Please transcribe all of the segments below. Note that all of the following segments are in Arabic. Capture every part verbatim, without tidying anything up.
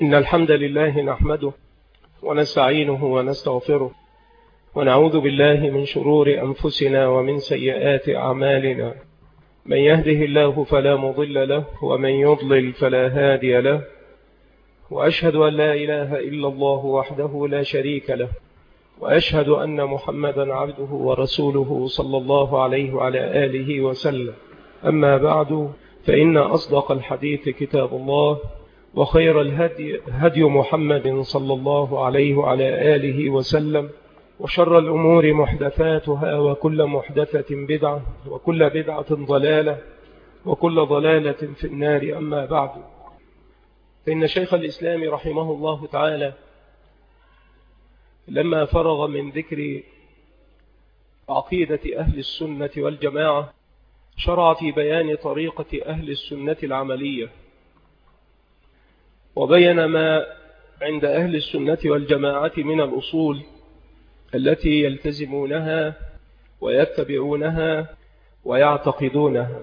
إن الحمد لله نحمده ونستعينه ونستغفره ونعوذ بالله من شرور أنفسنا ومن سيئات أعمالنا. من يهده الله فلا مضل له ومن يضلل فلا هادي له، وأشهد أن لا إله إلا الله وحده لا شريك له، وأشهد أن محمدا عبده ورسوله صلى الله عليه وعلى آله وسلم. أما بعد، فإن أصدق الحديث كتاب الله، وخير الهدي هدي محمد صلى الله عليه وعلى آله وسلم، وشر الأمور محدثاتها، وكل محدثة بدعة، وكل بدعة ضلالة، وكل ضلالة في النار. أما بعد، فإن شيخ الإسلام رحمه الله تعالى لما فرغ من ذكر عقيدة أهل السنة والجماعة شرع في بيان طريقة أهل السنة العملية، وبين ما عند أهل السنة والجماعة من الأصول التي يلتزمونها ويتبعونها ويعتقدونها.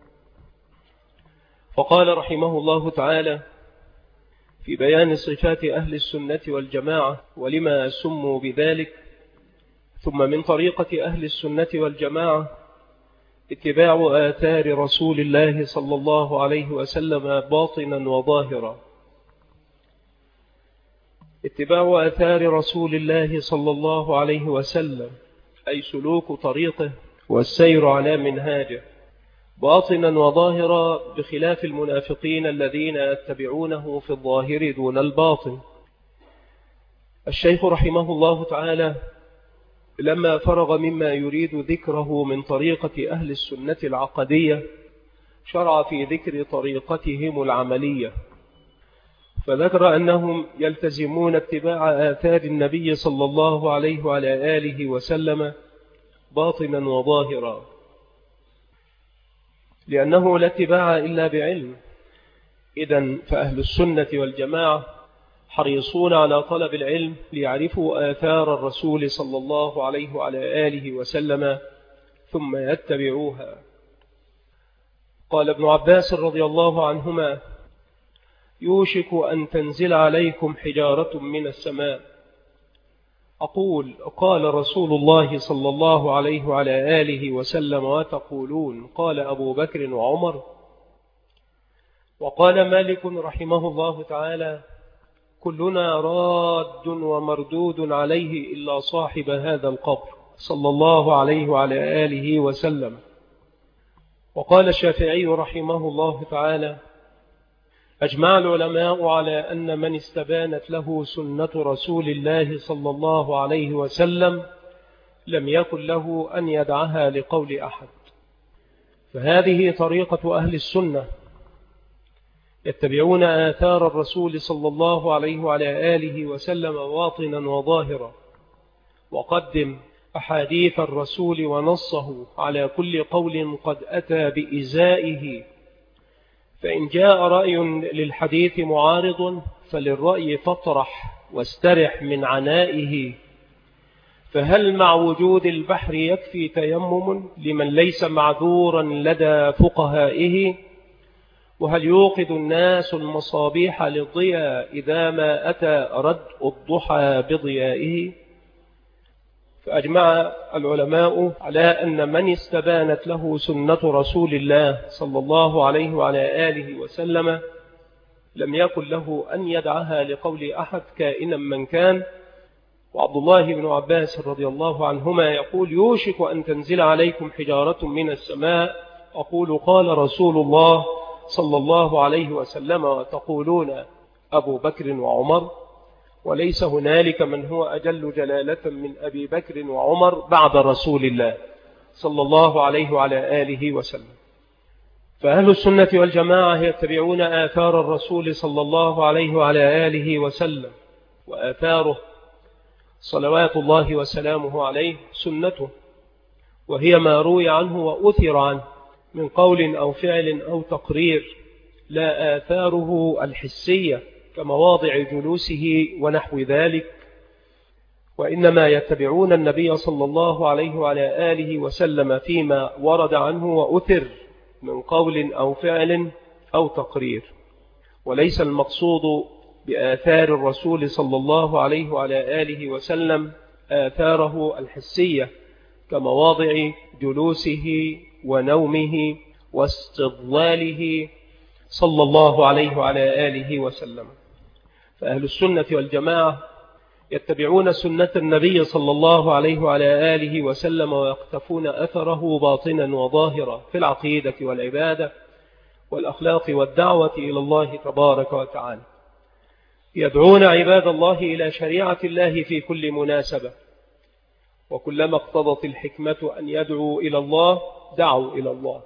فقال رحمه الله تعالى في بيان صفات أهل السنة والجماعة ولما سموا بذلك: ثم من طريقة أهل السنة والجماعة اتباع آثار رسول الله صلى الله عليه وسلم باطنا وظاهرا. اتباع آثار رسول الله صلى الله عليه وسلم أي سلوك طريقه والسير على منهاجه باطنا وظاهرا، بخلاف المنافقين الذين يتبعونه في الظاهر دون الباطن. الشيخ رحمه الله تعالى لما فرغ مما يريد ذكره من طريقة أهل السنة العقدية شرع في ذكر طريقتهم العملية، فذكر أنهم يلتزمون اتباع آثار النبي صلى الله عليه وعلى آله وسلم باطنا وظاهرا، لأنه لا اتباع إلا بعلم. إذن فأهل السنة والجماعة حريصون على طلب العلم ليعرفوا آثار الرسول صلى الله عليه وعلى آله وسلم ثم يتبعوها. قال ابن عباس رضي الله عنهما: يوشك أن تنزل عليكم حجارة من السماء. أقول: قال رسول الله صلى الله عليه وعلى آله وسلم: وتقولون قال أبو بكر وعمر. وقال مالك رحمه الله تعالى: كلنا راد ومردود عليه إلا صاحب هذا القبر صلى الله عليه وعلى آله وسلم. وقال الشافعي رحمه الله تعالى: أجمع العلماء على أن من استبانت له سنة رسول الله صلى الله عليه وسلم لم يكن له أن يدعها لقول أحد. فهذه طريقة أهل السنة، يتبعون آثار الرسول صلى الله عليه وعلى آله وسلم باطنا وظاهرا. وقدم أحاديث الرسول ونصه على كل قول قد أتى بإزائه، فإن جاء رأي للحديث معارض فللرأي فاطرح واسترح من عنائه. فهل مع وجود البحر يكفي تيمم لمن ليس معذورا لدى فقهائه؟ وهل يوقد الناس المصابيح للضياء إذا ما أتى ردء الضحى بضيائه؟ فأجمع العلماء على أن من استبانت له سنة رسول الله صلى الله عليه وعلى آله وسلم لم يكن له أن يدعها لقول أحد كائنا من كان. وعبد الله بن عباس رضي الله عنهما يقول: يوشك أن تنزل عليكم حجارة من السماء. أقول: قال رسول الله صلى الله عليه وسلم: وتقولون أبو بكر وعمر. وليس هنالك من هو أجل جلالة من أبي بكر وعمر بعد رسول الله صلى الله عليه وعلى آله وسلم. فأهل السنة والجماعة يتبعون آثار الرسول صلى الله عليه وعلى آله وسلم، وآثاره صلوات الله وسلامه عليه سنته، وهي ما روي عنه وأثر عنه من قول أو فعل أو تقرير، لا آثاره الحسية كمواضع جلوسه ونحو ذلك، وإنما يتبعون النبي صلى الله عليه وعلى آله وسلم فيما ورد عنه وأثر من قول أو فعل أو تقرير. وليس المقصود بآثار الرسول صلى الله عليه وعلى آله وسلم آثاره الحسية كمواضع جلوسه ونومه واستظلاله صلى الله عليه وعلى آله وسلم. فأهل السنة والجماعة يتبعون سنة النبي صلى الله عليه وعلى آله وسلم ويقتفون أثره باطنا وظاهرا في العقيدة والعبادة والأخلاق والدعوة إلى الله تبارك وتعالى. يدعون عباد الله إلى شريعة الله في كل مناسبة، وكلما اقتضت الحكمة أن يدعوا إلى الله دعوا إلى الله،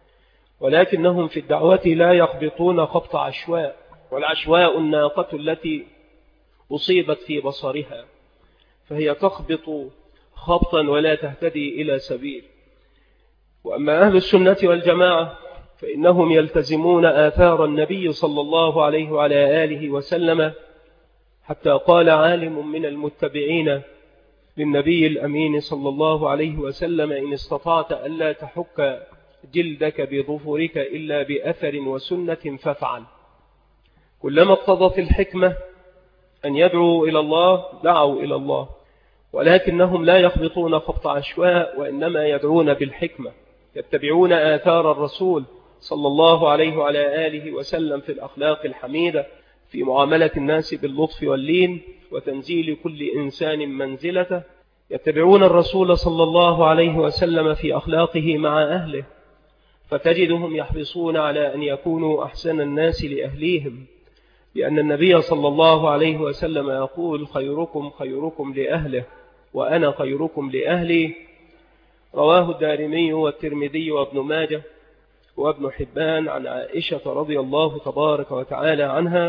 ولكنهم في الدعوة لا يخبطون خبط عشواء، والعشواء الناقة التي أصيبت في بصرها، فهي تخبط خبطا ولا تهتدي إلى سبيل. وأما أهل السنة والجماعة فإنهم يلتزمون آثار النبي صلى الله عليه وعلى آله وسلم، حتى قال عالم من المتبعين للنبي الأمين صلى الله عليه وسلم: إن استطعت ألا تحك جلدك بظفرك إلا بأثر وسنة فافعل. كلما اقتضت الحكمة أن يدعوا إلى الله دعوا إلى الله، ولكنهم لا يخبطون خبط عشواء، وإنما يدعون بالحكمة، يتبعون آثار الرسول صلى الله عليه وعلى آله وسلم في الأخلاق الحميدة، في معاملة الناس باللطف واللين وتنزيل كل إنسان منزلته. يتبعون الرسول صلى الله عليه وسلم في أخلاقه مع أهله، فتجدهم يحرصون على أن يكونوا أحسن الناس لأهليهم، لأن النبي صلى الله عليه وسلم يقول: خيركم خيركم لأهله وأنا خيركم لأهلي. رواه الدارمي والترمذي وابن ماجه وابن حبان عن عائشة رضي الله تبارك وتعالى عنها،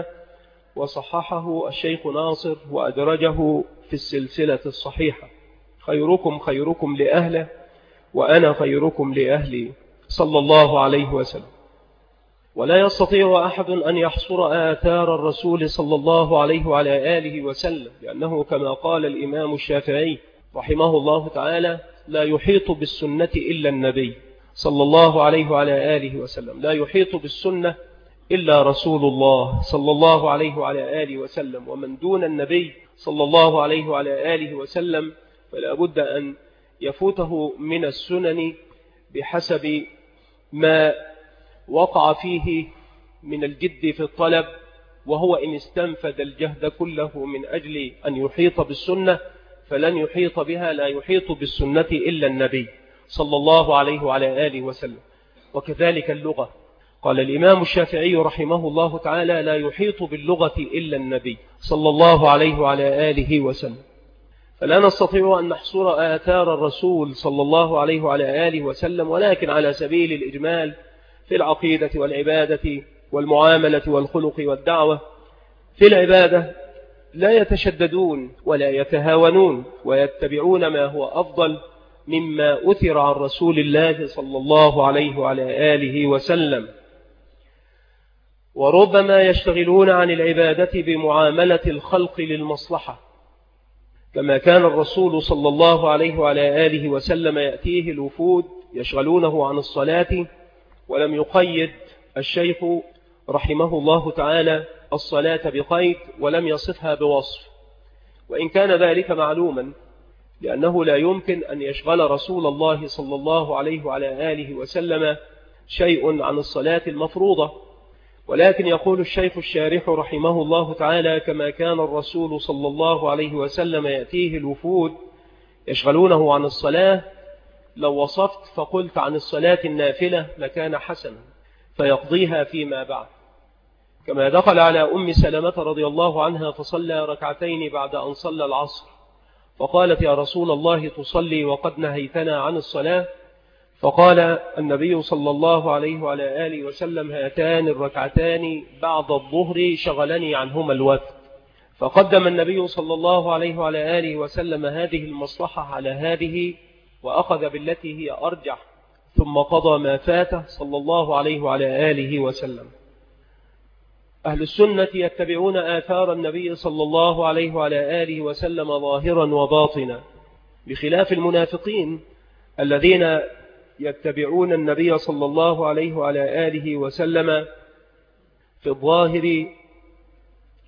وصححه الشيخ ناصر وأدرجه في السلسلة الصحيحة: خيركم خيركم لأهله وأنا خيركم لأهلي صلى الله عليه وسلم. ولا يستطيع أحد أن يحصر آثار الرسول صلى الله عليه وعلى آله وسلم، لأنه كما قال الإمام الشافعي رحمه الله تعالى: لا يحيط بالسنة إلا النبي صلى الله عليه وعلى آله وسلم، لا يحيط بالسنة إلا رسول الله صلى الله عليه وعلى آله وسلم. ومن دون النبي صلى الله عليه وعلى آله وسلم فلا بد أن يفوته من السنن بحسب ما وقع فيه من الجد في الطلب، وهو إن استنفذ الجهد كله من أجل أن يحيط بالسنة فلن يحيط بها، لا يحيط بالسنة إلا النبي صلى الله عليه وعلى آله وسلم. وكذلك اللغة، قال الإمام الشافعي رحمه الله تعالى: لا يحيط باللغة إلا النبي صلى الله عليه وعلى آله وسلم. فلا نستطيع أن نحصر آثار الرسول صلى الله عليه وعلى آله وسلم، ولكن على سبيل الإجمال في العقيدة والعبادة والمعاملة والخلق والدعوة. في العبادة لا يتشددون ولا يتهاونون، ويتبعون ما هو أفضل مما أثر عن رسول الله صلى الله عليه وعلى آله وسلم. وربما يشتغلون عن العبادة بمعاملة الخلق للمصلحة، كما كان الرسول صلى الله عليه وعلى آله وسلم يأتيه الوفود يشغلونه عن الصلاة، ولم يقيد الشيخ رحمه الله تعالى الصلاة بقيد، ولم يصفها بوصف، وإن كان ذلك معلوما، لأنه لا يمكن أن يشغل رسول الله صلى الله عليه وعلى آله وسلم شيء عن الصلاة المفروضة. ولكن يقول الشيخ الشارح رحمه الله تعالى: كما كان الرسول صلى الله عليه وسلم يأتيه الوفود يشغلونه عن الصلاة، لو وصفت فقلت عن الصلاة النافلة لكان حسنا فيقضيها فيما بعد. كما دخل على أم سلمة رضي الله عنها فصلى ركعتين بعد أن صلى العصر، فقالت: يا رسول الله تصلي وقد نهيتنا عن الصلاة؟ فقال النبي صلى الله عليه وعلى آله وسلم: هاتان الركعتان بعد الظهر شغلني عنهما الوقت. فقدم النبي صلى الله عليه وعلى آله وسلم هذه المصلحة على هذه، وأخذ بالتي هي أرجح، ثم قضى ما فاته صلى الله عليه وعلى آله وسلم. أهل السنة يتبعون آثار النبي صلى الله عليه وعلى آله وسلم ظاهرا وباطنا، بخلاف المنافقين الذين يتبعون النبي صلى الله عليه وعلى آله وسلم في الظاهر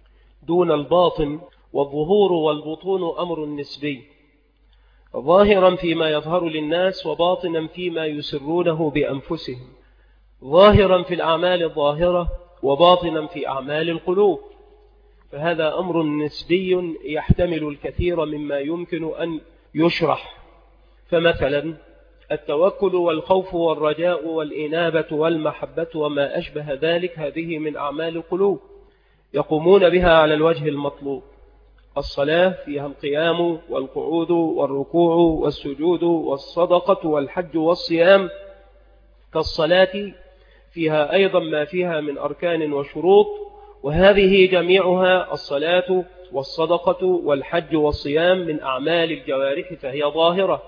دون الباطن، والظهور والبطون أمر نسبي، ظاهرا فيما يظهر للناس وباطنا فيما يسرونه بأنفسهم، ظاهرا في الأعمال الظاهرة وباطنا في أعمال القلوب. فهذا أمر نسبي يحتمل الكثير مما يمكن أن يشرح. فمثلا التوكل والخوف والرجاء والإنابة والمحبة وما أشبه ذلك، هذه من أعمال القلوب يقومون بها على الوجه المطلوب. الصلاة فيها القيام والقعود والركوع والسجود والصدقة والحج والصيام، كالصلاة فيها أيضا ما فيها من أركان وشروط، وهذه جميعها الصلاة والصدقة والحج والصيام من أعمال الجوارح فهي ظاهرة،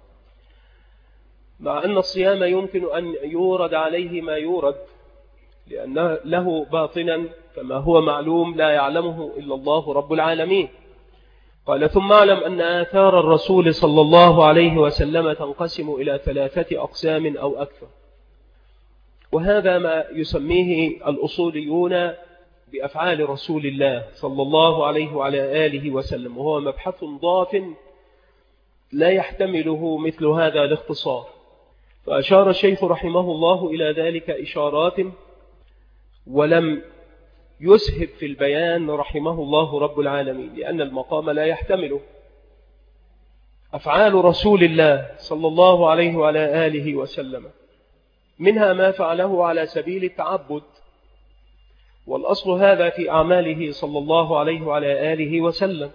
مع أن الصيام يمكن أن يورد عليه ما يورد لأنه له باطنا كما هو معلوم لا يعلمه إلا الله رب العالمين. قال: ثم اعلم أن آثار الرسول صلى الله عليه وسلم تنقسم إلى ثلاثة أقسام أو أكثر، وهذا ما يسميه الأصوليون بأفعال رسول الله صلى الله عليه وعلى آله وسلم، وهو مبحث ضاف لا يحتمله مثل هذا الاختصار. فأشار الشيخ رحمه الله إلى ذلك إشارات، ولم يسهب في البيان رحمه الله رب العالمين لأن المقام لا يحتمله. أفعال رسول الله صلى الله عليه وعلى آله وسلم منها ما فعله على سبيل التعبد، والأصل هذا في أعماله صلى الله عليه وعلى آله وسلم،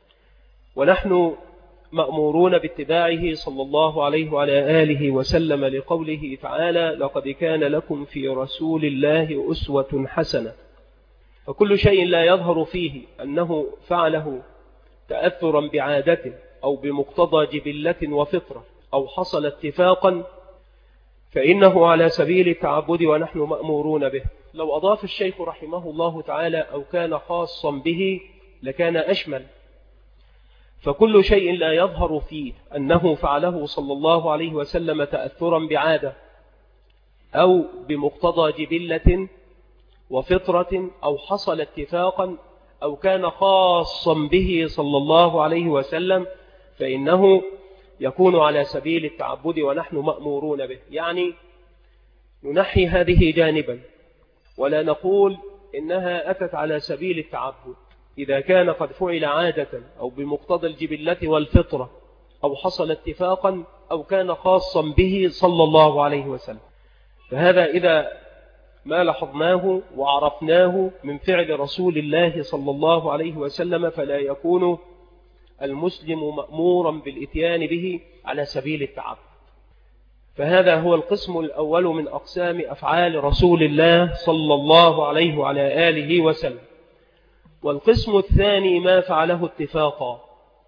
ونحن مأمورون باتباعه صلى الله عليه وعلى آله وسلم لقوله تعالى: لقد كان لكم في رسول الله أسوة حسنة. فكل شيء لا يظهر فيه أنه فعله تأثرا بعادته أو بمقتضى جبلة وفطرة أو حصل اتفاقا فإنه على سبيل التعبد ونحن مأمورون به. لو أضاف الشيخ رحمه الله تعالى أو كان خاصا به لكان أشمل، فكل شيء لا يظهر فيه أنه فعله صلى الله عليه وسلم تأثرا بعادة أو بمقتضى جبلة وفطرة أو حصل اتفاقا أو كان خاصا به صلى الله عليه وسلم فإنه يكون على سبيل التعبد ونحن مأمورون به. يعني ننحي هذه جانبا ولا نقول إنها أتت على سبيل التعبد إذا كان قد فعل عادة أو بمقتضى الجبلة والفطرة أو حصل اتفاقا أو كان خاصا به صلى الله عليه وسلم. فهذا إذا ما لاحظناه وعرفناه من فعل رسول الله صلى الله عليه وسلم فلا يكون المسلم مأمورا بالإتيان به على سبيل التعبد. فهذا هو القسم الأول من أقسام أفعال رسول الله صلى الله عليه وعلى آله وسلم. والقسم الثاني ما فعله اتفاقا.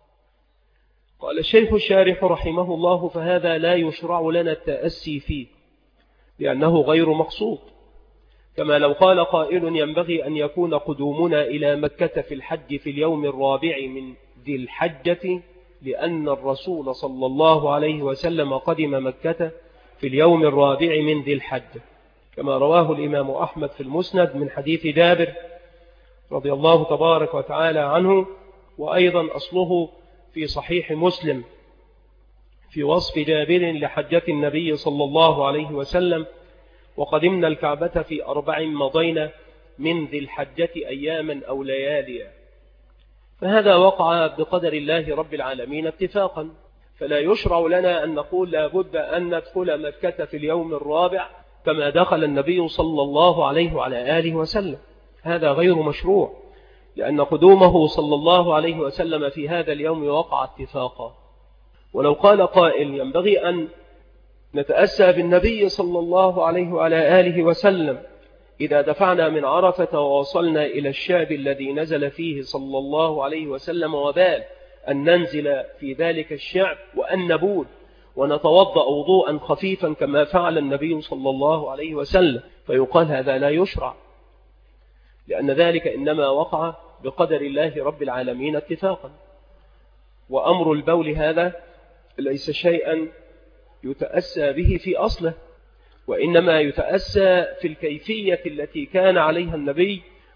قال الشيخ الشارح رحمه الله: فهذا لا يشرع لنا التأسي فيه لأنه غير مقصود، كما لو قال قائل: ينبغي أن يكون قدومنا إلى مكة في الحج في اليوم الرابع من ذي الحجة لأن الرسول صلى الله عليه وسلم قدم مكة في اليوم الرابع من ذي الحجة، كما رواه الإمام أحمد في المسند من حديث جابر رضي الله تبارك وتعالى عنه، وأيضا أصله في صحيح مسلم في وصف جابر لحجة النبي صلى الله عليه وسلم: وقدمنا الكعبة في أربع مضينا من ذي الحجة أياما أو لياليا. فهذا وقع بقدر الله رب العالمين اتفاقا، فلا يشرع لنا أن نقول لا بد أن ندخل مكة في اليوم الرابع كما دخل النبي صلى الله عليه وعلى آله وسلم. هذا غير مشروع، لأن قدومه صلى الله عليه وسلم في هذا اليوم وقع اتفاقا. ولو قال قائل: ينبغي أن نتأسى بالنبي صلى الله عليه وعلى آله وسلم إذا دفعنا من عرفة ووصلنا إلى الشعب الذي نزل فيه صلى الله عليه وسلم، وبال أن ننزل في ذلك الشعب وأن نبول ونتوضأ وضوءا خفيفا كما فعل النبي صلى الله عليه وسلم، فيقال هذا لا يشرع، لأن ذلك إنما وقع بقدر الله رب العالمين اتفاقا. وأمر البول هذا ليس شيئا يتأسى به في أصله، وإنما يتأسى في الكيفية التي كان عليها النبي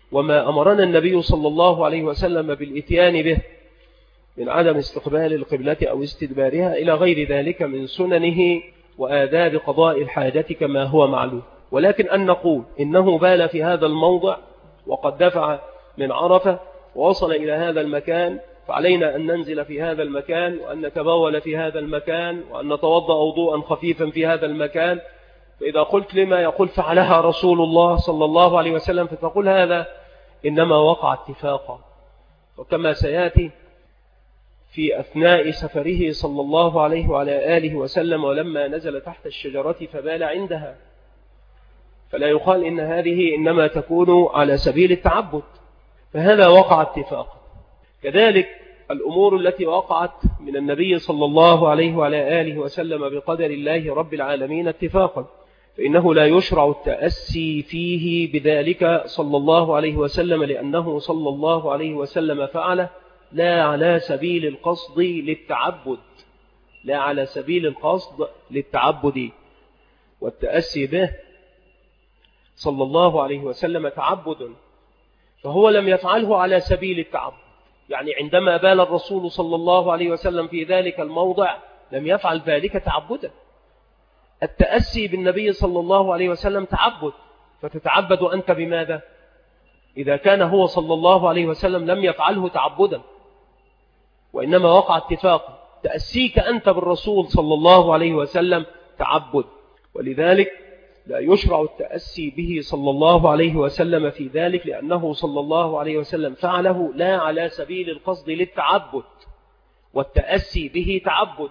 وما أمرنا النبي صلى الله عليه وسلم بالإتيان به من عدم استقبال القبلة أو استدبارها إلى غير ذلك من سننه وآداب قضاء الحاجة كما هو معلوم. ولكن أن نقول إنه بال في هذا الموضع وقد دفع من عرفة ووصل إلى هذا المكان، فعلينا أن ننزل في هذا المكان وأن نتبول في هذا المكان وأن نتوضأ وضوءا خفيفا في هذا المكان. فإذا قلت لما يقول فعلها رسول الله صلى الله عليه وسلم، فتقول هذا إنما وقع اتفاقا. وكما سيأتي في أثناء سفره صلى الله عليه وعلى آله وسلم ولما نزل تحت الشجرة فبال عندها، فلا يقال إن هذه إنما تكون على سبيل التعبد، فهذا وقع اتفاقا. كذلك الأمور التي وقعت من النبي صلى الله عليه وعلى آله وسلم بقدر الله رب العالمين اتفاقا، فإنه لا يشرع التأسي فيه بذلك صلى الله عليه وسلم، لأنه صلى الله عليه وسلم فعله لا على سبيل القصد للتعبد، لا على سبيل القصد للتعبد. والتأسي به صلى الله عليه وسلم تعبد، فهو لم يفعله على سبيل التعبد. يعني عندما بال الرسول صلى الله عليه وسلم في ذلك الموضع لم يفعل ذلك تعبدا. التأسي بالنبي صلى الله عليه وسلم تعبد، فتتعبد أنت بماذا إذا كان هو صلى الله عليه وسلم لم يفعله تعبدا، وإنما وقع اتفاق. تأسيك أنت بالرسول صلى الله عليه وسلم تعبد، ولذلك لا يشرع التأسي به صلى الله عليه وسلم في ذلك، لأنه صلى الله عليه وسلم فعله لا على سبيل القصد للتعبد، والتأسي به تعبد.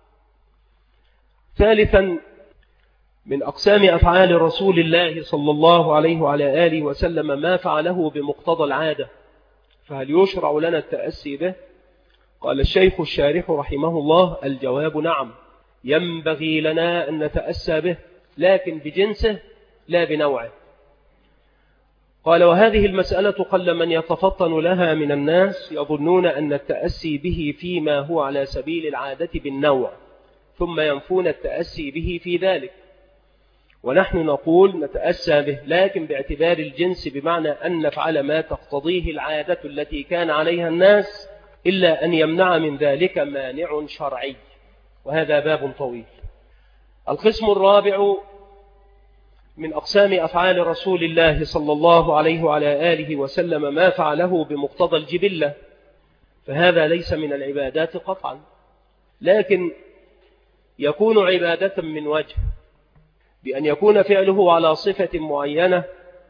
ثالثا من أقسام أفعال رسول الله صلى الله عليه وعلى آله وسلم ما فعله بمقتضى العادة، فهل يشرع لنا التأسي به؟ قال الشيخ الشارح رحمه الله: الجواب نعم، ينبغي لنا أن نتأسى به، لكن بجنسه لا بنوعه. قال: وهذه المسألة قل من يتفطن لها من الناس، يظنون أن التأسي به فيما هو على سبيل العادة بالنوع، ثم ينفون التأسي به في ذلك. ونحن نقول نتأسى به لكن باعتبار الجنس، بمعنى أن نفعل ما تقتضيه العادة التي كان عليها الناس، إلا أن يمنع من ذلك مانع شرعي، وهذا باب طويل. القسم الرابع من أقسام أفعال رسول الله صلى الله عليه وعلى آله وسلم ما فعله بمقتضى الجبلة، فهذا ليس من العبادات قطعا، لكن يكون عبادة من وجه، بأن يكون فعله على صفة معينة،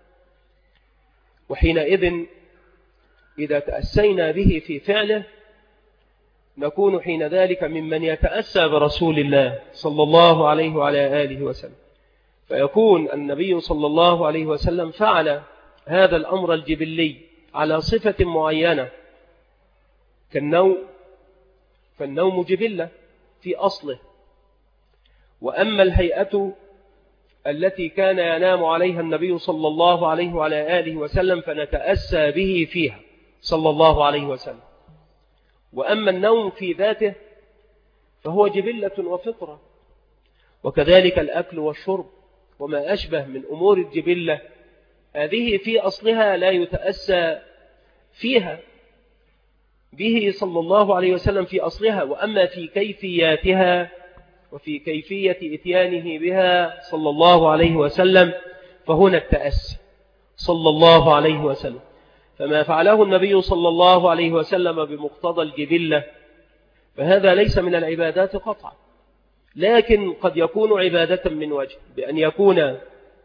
وحينئذ إذا تأسينا به في فعله نكون حين ذلك ممن يتأسى برسول الله صلى الله عليه وعلى آله وسلم، فيكون النبي صلى الله عليه وسلم فعل هذا الأمر الجبلي على صفة معينة كالنوم، فالنوم جبلة في أصله. وأما الهيئة التي كان ينام عليها النبي صلى الله عليه وعلى آله وسلم فنتأسى به فيها صلى الله عليه وسلم. وأما النوم في ذاته فهو جبلة وفطرة، وكذلك الأكل والشرب وما أشبه من أمور الجبلة، هذه في أصلها لا يتأسى فيها به صلى الله عليه وسلم في أصلها، وأما في كيفياتها وفي كيفية إتيانه بها صلى الله عليه وسلم فهنا التأسي صلى الله عليه وسلم. فما فعله النبي صلى الله عليه وسلم بمقتضى الجبلة فهذا ليس من العبادات قطعا، لكن قد يكون عبادة من وجه، بأن يكون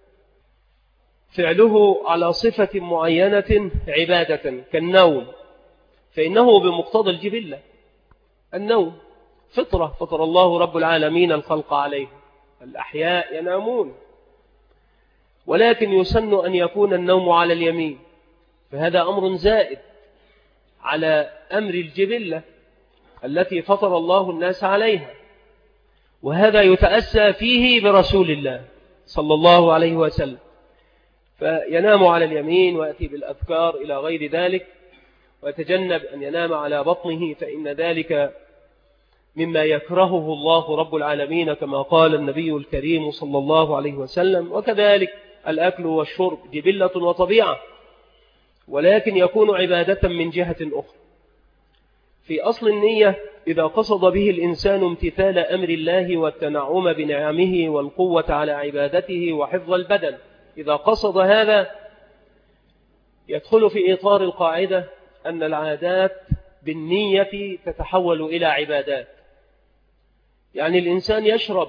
فعله على صفة معينة عبادة كالنوم، فإنه بمقتضى الجبلة. النوم فطرة فطر الله رب العالمين الخلق عليه، الأحياء ينامون، ولكن يسن أن يكون النوم على اليمين، فهذا أمر زائد على أمر الجبلة التي فطر الله الناس عليها، وهذا يتأسى فيه برسول الله صلى الله عليه وسلم، فينام على اليمين ويأتي بالأذكار إلى غير ذلك، ويتجنب أن ينام على بطنه، فإن ذلك مما يكرهه الله رب العالمين كما قال النبي الكريم صلى الله عليه وسلم. وكذلك الأكل والشرب جبلة وطبيعة، ولكن يكون عبادة من جهة أخرى. في أصل النية إذا قصد به الإنسان امتثال أمر الله والتنعم بنعمه والقوة على عبادته وحفظ البدن، إذا قصد هذا يدخل في إطار القاعدة أن العادات بالنية تتحول إلى عبادات. يعني الإنسان يشرب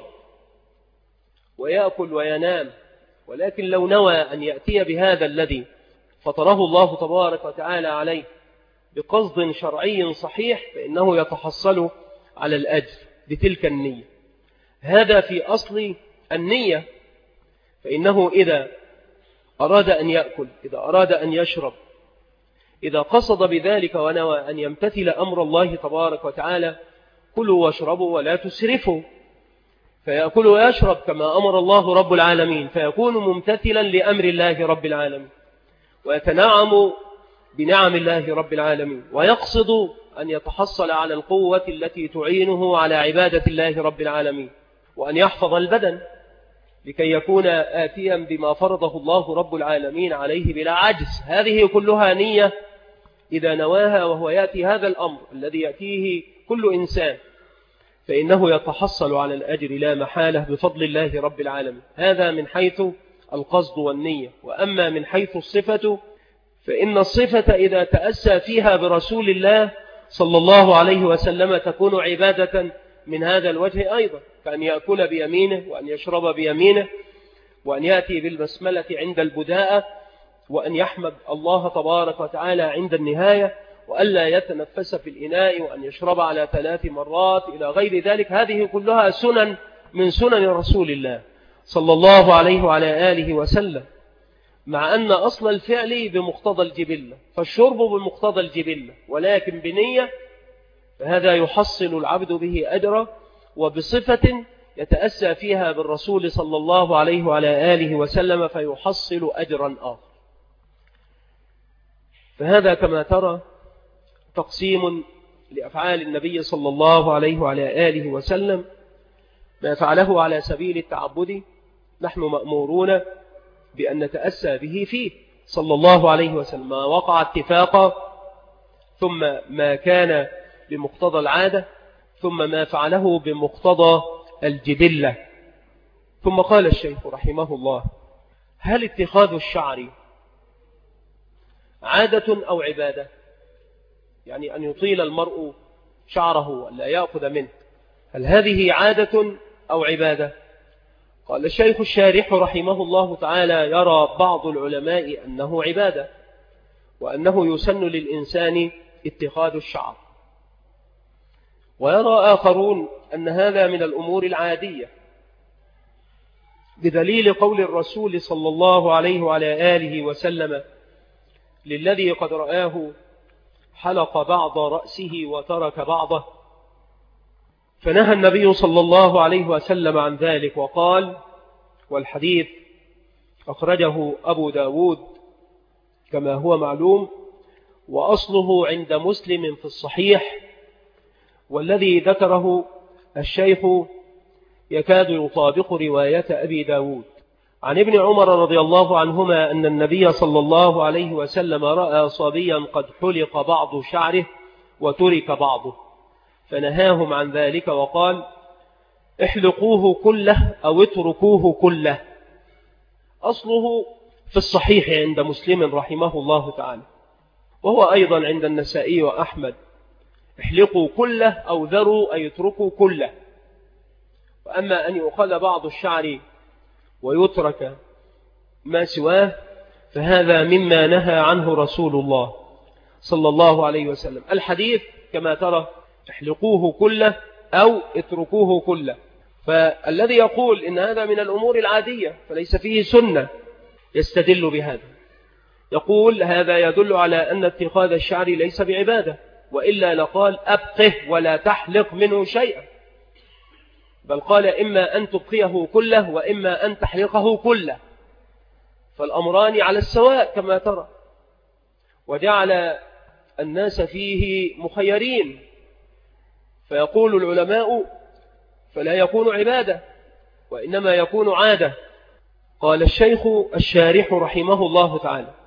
ويأكل وينام، ولكن لو نوى أن يأتي بهذا الذي فطره الله تبارك وتعالى عليه بقصد شرعي صحيح فإنه يتحصل على الأجر بتلك النية. هذا في أصل النية. فإنه إذا أراد أن يأكل، إذا أراد أن يشرب، إذا قصد بذلك ونوى أن يمتثل أمر الله تبارك وتعالى: كلوا واشربوا ولا تسرفوا، فيأكل ويشرب كما أمر الله رب العالمين، فيكون ممتثلا لأمر الله رب العالمين ويتنعم بنعم الله رب العالمين، ويقصد أن يتحصل على القوة التي تعينه على عبادة الله رب العالمين، وأن يحفظ البدن لكي يكون آتيا بما فرضه الله رب العالمين عليه بلا عجز. هذه كلها نية إذا نواها وهو يأتي هذا الأمر الذي يأتيه كل إنسان فإنه يتحصل على الأجر لا محالة بفضل الله رب العالمين. هذا من حيث القصد والنية. وأما من حيث الصفة فإن الصفة إذا تأسى فيها برسول الله صلى الله عليه وسلم تكون عبادة من هذا الوجه أيضا، كأن يأكل بيمينه وأن يشرب بيمينه وأن يأتي بالبسملة عند البداءة وأن يحمد الله تبارك وتعالى عند النهاية وألا يتنفس في الإناء وأن يشرب على ثلاث مرات إلى غير ذلك. هذه كلها سنن من سنن رسول الله صلى الله عليه وعلى آله وسلم، مع أن أصل الفعل بمقتضى الجبلة، فالشرب بمقتضى الجبلة ولكن بنية، فهذا يحصل العبد به أجرا وبصفة يتأسى فيها بالرسول صلى الله عليه وعلى آله وسلم فيحصل أجرا آخر. فهذا كما ترى تقسيم لأفعال النبي صلى الله عليه وعلى آله وسلم. ما فعله على سبيل التعبد نحن مأمورون بأن نتأسى به فيه صلى الله عليه وسلم، ما وقع اتفاقا، ثم ما كان بمقتضى العادة، ثم ما فعله بمقتضى الجبلة. ثم قال الشيخ رحمه الله: هل اتخاذ الشعر عادة أو عبادة؟ يعني أن يطيل المرء شعره ولا يأخذ منه، هل هذه عادة أو عبادة؟ قال الشيخ الشارح رحمه الله تعالى: يرى بعض العلماء أنه عبادة، وأنه يسن للإنسان اتخاذ الشعر، ويرى آخرون أن هذا من الأمور العادية، بدليل قول الرسول صلى الله عليه وعلى آله وسلم للذي قد رآه حلق بعض رأسه وترك بعضه، فنهى النبي صلى الله عليه وسلم عن ذلك وقال، والحديث أخرجه أبو داود كما هو معلوم، وأصله عند مسلم في الصحيح، والذي ذكره الشيخ يكاد يطابق رواية أبي داود عن ابن عمر رضي الله عنهما أن النبي صلى الله عليه وسلم رأى صبيا قد حلق بعض شعره وترك بعضه، فنهاهم عن ذلك وقال: احلقوه كله أو اتركوه كله. أصله في الصحيح عند مسلم رحمه الله تعالى، وهو أيضا عند النسائي وأحمد: احلقوا كله أو ذروا أي اتركوا كله. وأما أن يؤخذ بعض الشعر ويترك ما سواه فهذا مما نهى عنه رسول الله صلى الله عليه وسلم. الحديث كما ترى: احلقوه كله أو اتركوه كله. فالذي يقول إن هذا من الأمور العادية فليس فيه سنة يستدل بهذا، يقول هذا يدل على أن اتخاذ الشعر ليس بعبادة، وإلا لقال: أبقه ولا تحلق منه شيئا، بل قال: إما أن تبقيه كله وإما أن تحلقه كله، فالأمران على السواء كما ترى. وجعل الناس فيه مخيرين، فيقول العلماء فلا يكون عبادة وإنما يكون عادة. قال الشيخ الشارح رحمه الله تعالى: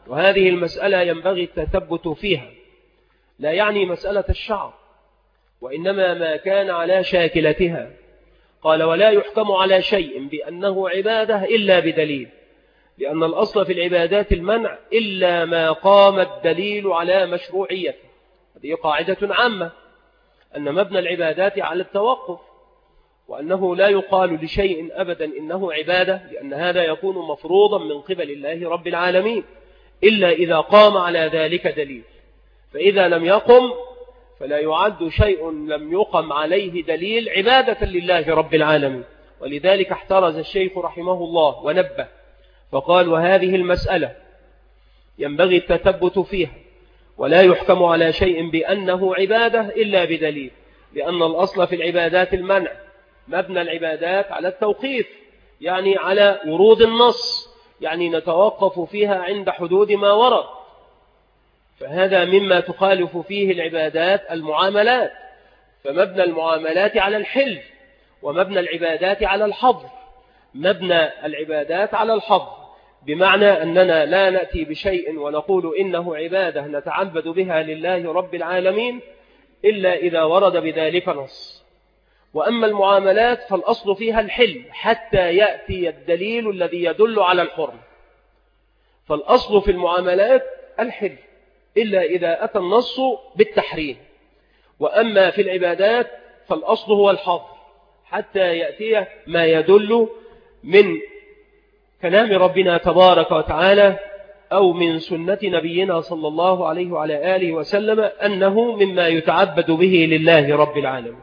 وهذه المسألة ينبغي التثبت فيها، لا يعني مسألة الشعر، وإنما ما كان على شاكلتها. قال ولا يحكم على شيء بأنه عبادة إلا بدليل، لأن الأصل في العبادات المنع إلا ما قام الدليل على مشروعيته. هذه قاعدة عامة، أن مبنى العبادات على التوقف، وأنه لا يقال لشيء أبدا إنه عبادة، لأن هذا يكون مفروضا من قبل الله رب العالمين، إلا إذا قام على ذلك دليل. فإذا لم يقم فلا يعد شيء لم يقم عليه دليل عبادة لله رب العالمين. ولذلك احترز الشيخ رحمه الله ونبه فقال وهذه المسألة ينبغي التثبت فيها، ولا يحكم على شيء بأنه عبادة إلا بدليل، لأن الأصل في العبادات المنع، مبنى العبادات على التوقيف، يعني على ورود النص، يعني نتوقف فيها عند حدود ما ورد. فهذا مما تخالف فيه العبادات المعاملات، فمبنى المعاملات على الحل، ومبنى العبادات على الحظر. مبنى العبادات على الحظر بمعنى أننا لا نأتي بشيء ونقول إنه عبادة نتعبد بها لله رب العالمين إلا إذا ورد بذلك نص. وأما المعاملات فالأصل فيها الحل حتى يأتي الدليل الذي يدل على الحرم. فالأصل في المعاملات الحل إلا إذا أتى النص بالتحريم. وأما في العبادات فالأصل هو الحظر حتى يأتي ما يدل من كلام ربنا تبارك وتعالى أو من سنة نبينا صلى الله عليه وعلى آله وسلم أنه مما يتعبد به لله رب العالمين.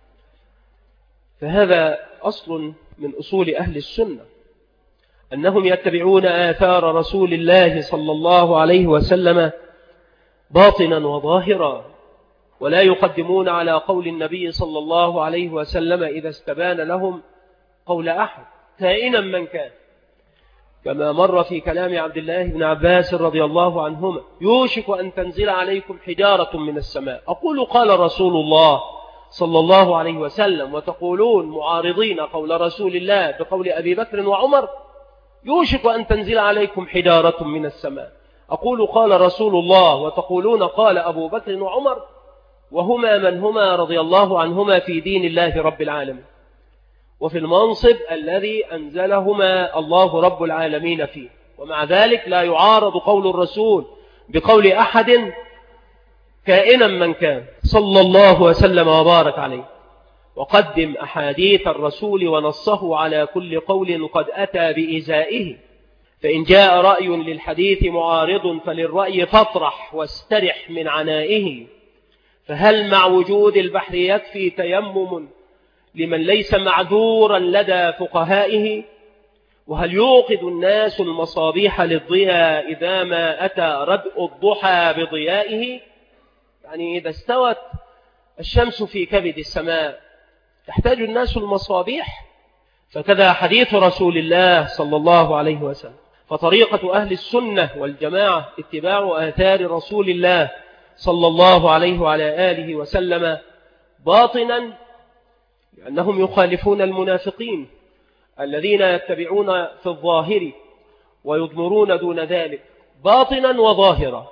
فهذا أصل من أصول أهل السنة، أنهم يتبعون آثار رسول الله صلى الله عليه وسلم باطنا وظاهرا، ولا يقدمون على قول النبي صلى الله عليه وسلم إذا استبان لهم قول أحد كائنا من كان، كما مر في كلام عبد الله بن عباس رضي الله عنهما يوشك أن تنزل عليكم حجارة من السماء، أقول قال رسول الله صلى الله عليه وسلم وتقولون معارضين قول رسول الله بقول أبي بكر وعمر. يوشك أن تنزل عليكم حجارة من السماء، أقول قال رسول الله وتقولون قال أبو بكر وعمر، وهما من هما رضي الله عنهما في دين الله رب العالمين وفي المنصب الذي أنزلهما الله رب العالمين فيه. ومع ذلك لا يعارض قول الرسول بقول أحد كائنا من كان صلى الله وسلم وبارك عليه. وقدم أحاديث الرسول ونصه على كل قول قد أتى بإزائه، فإن جاء رأي للحديث معارض فللرأي فاطرح واسترح من عنائه. فهل مع وجود البحر يكفي تيمم لمن ليس معذورا لدى فقهائه؟ وهل يوقد الناس المصابيح للضياء إذا ما أتى ردء الضحى بضيائه؟ يعني إذا استوت الشمس في كبد السماء تحتاج الناس المصابيح؟ فكذا حديث رسول الله صلى الله عليه وسلم. فطريقة أهل السنة والجماعة اتباع آثار رسول الله صلى الله عليه وعلى آله وسلم باطنا، لأنهم يخالفون المنافقين الذين يتبعون في الظاهر ويضمرون دون ذلك باطنا وظاهرا.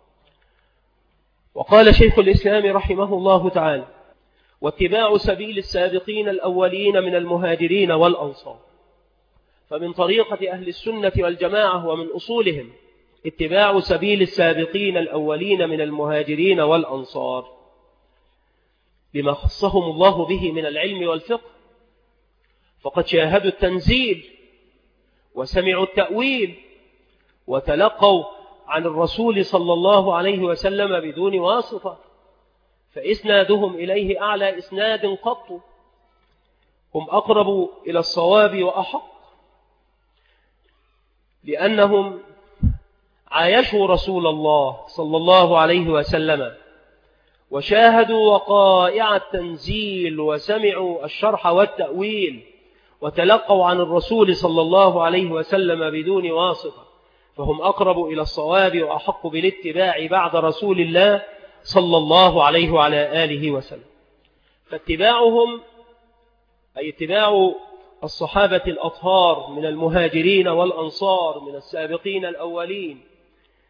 وقال شيخ الإسلام رحمه الله تعالى واتباع سبيل السابقين الأولين من المهاجرين والأنصار. فمن طريقة أهل السنة والجماعة ومن أصولهم اتباع سبيل السابقين الأولين من المهاجرين والأنصار بما خصهم الله به من العلم والفقه، فقد شاهدوا التنزيل وسمعوا التأويل وتلقوا عن الرسول صلى الله عليه وسلم بدون واسطة، فإسنادهم إليه أعلى إسناد قط، هم أقرب إلى الصواب وأحق، لأنهم عايشوا رسول الله صلى الله عليه وسلم وشاهدوا وقائع التنزيل وسمعوا الشرح والتأويل وتلقوا عن الرسول صلى الله عليه وسلم بدون واسطة، فهم أقرب إلى الصواب وأحق بالاتباع بعد رسول الله صلى الله عليه وعلى آله وسلم. فاتباعهم أي اتباع الصحابة الأطهار من المهاجرين والأنصار من السابقين الأولين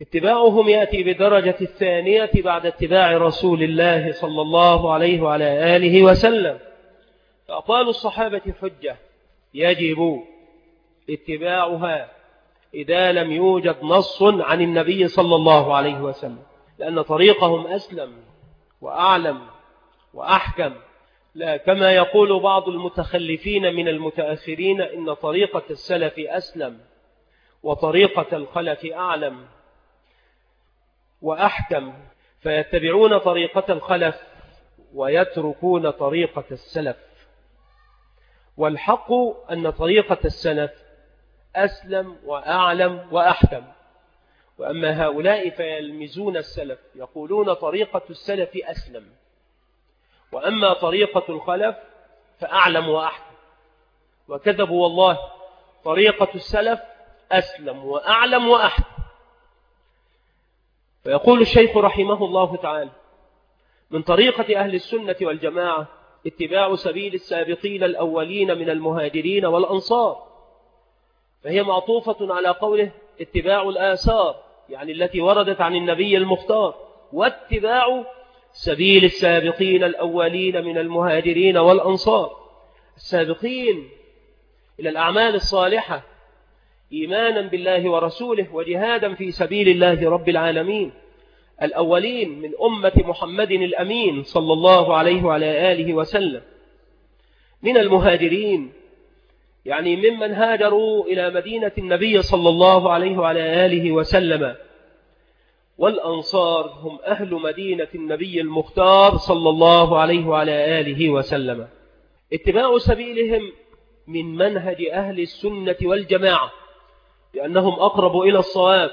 اتباعهم يأتي بدرجة الثانية بعد اتباع رسول الله صلى الله عليه وعلى آله وسلم. فأقوال الصحابة حجة يجب اتباعها إذا لم يوجد نص عن النبي صلى الله عليه وسلم، لأن طريقهم أسلم وأعلم وأحكم، لا كما يقول بعض المتخلفين من المتأخرين إن طريقة السلف أسلم وطريقة الخلف أعلم وأحكم، فيتبعون طريقة الخلف ويتركون طريقة السلف. والحق أن طريقة السلف أسلم وأعلم وأحكم. وأما هؤلاء فيلمزون السلف، يقولون طريقة السلف أسلم، وأما طريقة الخلف فأعلم وأحكم. وكذبوا والله، طريقة السلف أسلم وأعلم وأحكم. فيقول الشيخ رحمه الله تعالى: من طريقة أهل السنة والجماعة اتباع سبيل السابقين الأولين من المهاجرين والأنصار، فهي معطوفة على قوله اتباع الآثار، يعني التي وردت عن النبي المختار، واتباع سبيل السابقين الأولين من المهاجرين والأنصار، السابقين إلى الأعمال الصالحة إيمانا بالله ورسوله وجهادا في سبيل الله رب العالمين، الأولين من أمة محمد الأمين صلى الله عليه وعلى آله وسلم. من المهاجرين يعني ممن هاجروا إلى مدينة النبي صلى الله عليه وعلى آله وسلم. والأنصار هم أهل مدينة النبي المختار صلى الله عليه وعلى آله وسلم. اتباع سبيلهم من منهج أهل السنة والجماعة، لأنهم أقرب إلى الصواب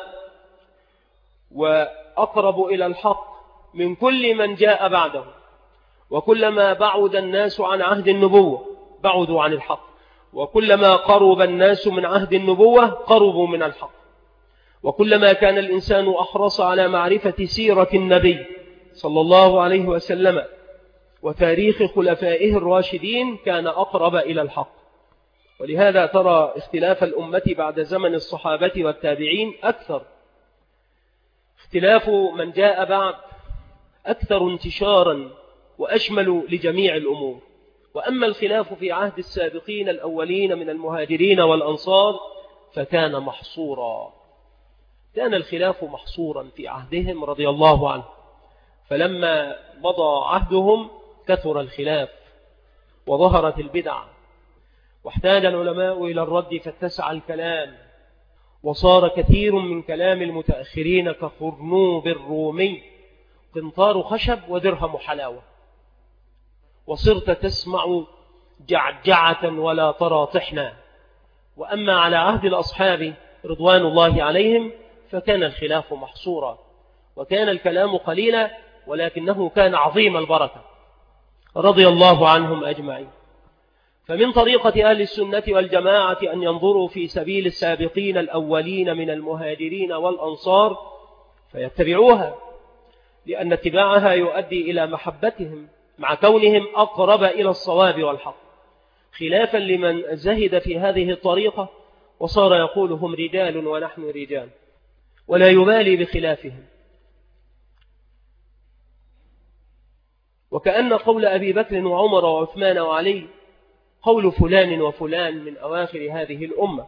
وأقرب إلى الحق من كل من جاء بعده. وكلما بعد الناس عن عهد النبوة بعدوا عن الحق، وكلما قرب الناس من عهد النبوة قربوا من الحق. وكلما كان الإنسان أحرص على معرفة سيرة النبي صلى الله عليه وسلم وتاريخ خلفائه الراشدين كان أقرب إلى الحق. ولهذا ترى اختلاف الأمة بعد زمن الصحابة والتابعين أكثر، اختلاف من جاء بعد أكثر انتشارا وأشمل لجميع الأمور. وأما الخلاف في عهد السابقين الأولين من المهاجرين والأنصار فكان محصورا، كان الخلاف محصورا في عهدهم رضي الله عنه، فلما مضى عهدهم كثر الخلاف وظهرت البدع، واحتاج العلماء إلى الرد فاتسع الكلام، وصار كثير من كلام المتأخرين كخرنوب الرومي، قنطار خشب ودرهم حلاوة، وصرت تسمع جعجعة ولا ترى طحنا. وأما على عهد الأصحاب رضوان الله عليهم فكان الخلاف محصورا، وكان الكلام قليلا ولكنه كان عظيم البركة رضي الله عنهم أجمعين. فمن طريقة أهل السنة والجماعة أن ينظروا في سبيل السابقين الأولين من المهاجرين والأنصار فيتبعوها، لأن اتباعها يؤدي إلى محبتهم مع كونهم أقرب إلى الصواب والحق، خلافا لمن زهد في هذه الطريقة وصار يقول هم رجال ونحن رجال ولا يبالي بخلافهم. وكأن قول أبي بكر وعمر وعثمان وعلي قول فلان وفلان من أواخر هذه الأمة،